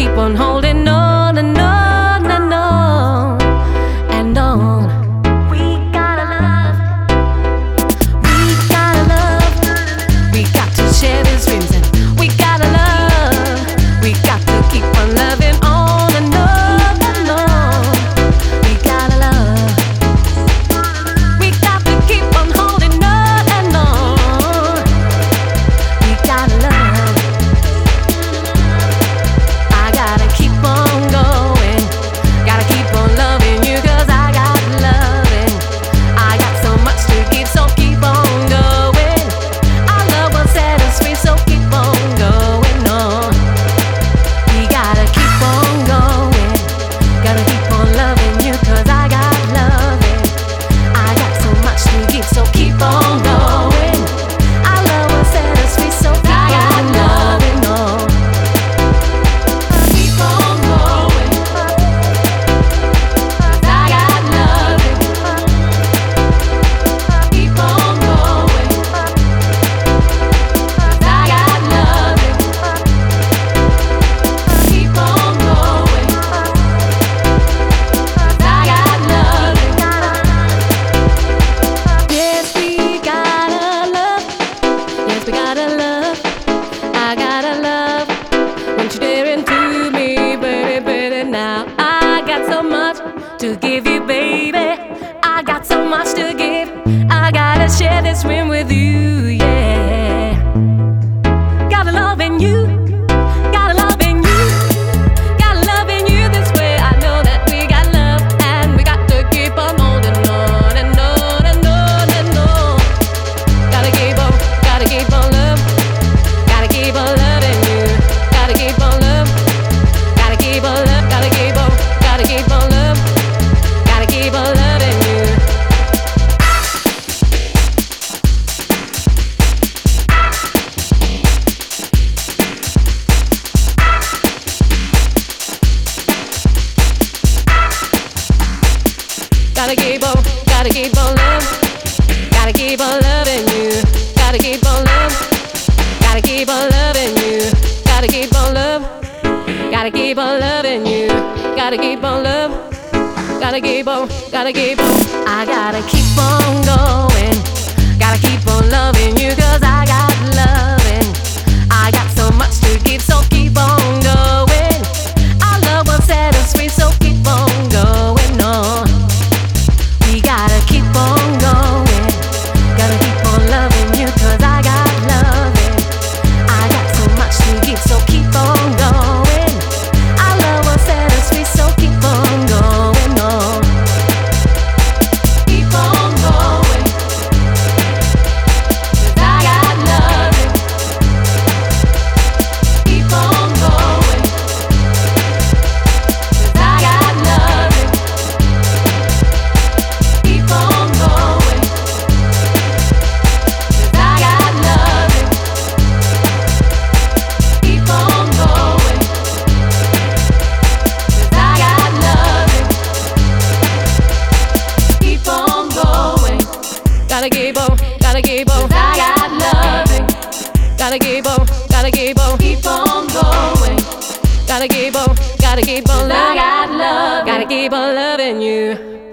keep on holding on and on and on and on. We gotta love. We gotta love. We got to share these dreams and we gotta love. We got to keep on loving on and on and on. We gotta love. We got to keep on holding on and on. We gotta love. I gotta keep on going. Gotta keep on loving you 'cause I got loving. I got so much to give, so keep on going. Our love will set us free, so keep on going on. We gotta keep on going. Gotta keep on loving you 'cause I got loving. I got so much to give, so keep on going. Our love will set us free, so keep on loving on. Keep on going. 'Cause I got loving. Keep on going. 'Cause I got loving. Keep on going. 'Cause I got loving. Yes, we gotta love. Yes, we gotta love. I gotta love. Want you there into me, baby, baby. Now I got so much to give you, baby. I got so much to give. I gotta share this room with you, yeah. Gotta love in you. Gotta love in you. Gotta love in you this way. I know that we got love and we got to keep on holding on and on and on and on. Gotta keep on love. Gotta keep on loving you. Gotta keep on love. Gotta keep on love. Gotta keep on love. Gotta keep on loving you. Gotta keep on love. Gotta keep on loving you. Gotta keep on love. Gotta keep on loving you. Gotta keep on love. Gotta keep on loving you. Gotta keep on love. Gotta keep on. I gotta keep on going. Gotta keep on loving you 'cause I got loving. I got so much to give, so keep on going. Our love will set us free, so keep on going on. We gotta keep on going. Gotta keep on loving you 'cause I got loving. I got so much to give, so keep on going. Our love will set us free, so keep on going on. Keep on going. 'Cause I got loving. Keep on going. 'Cause I got loving. Keep on going. 'Cause I got loving. Keep on going. 'Cause I got loving. Keep on going. Gotta keep on. 'Cause I got loving. Gotta keep on. Keep on going. Gotta keep on. 'Cause I got love. Gotta keep on loving you.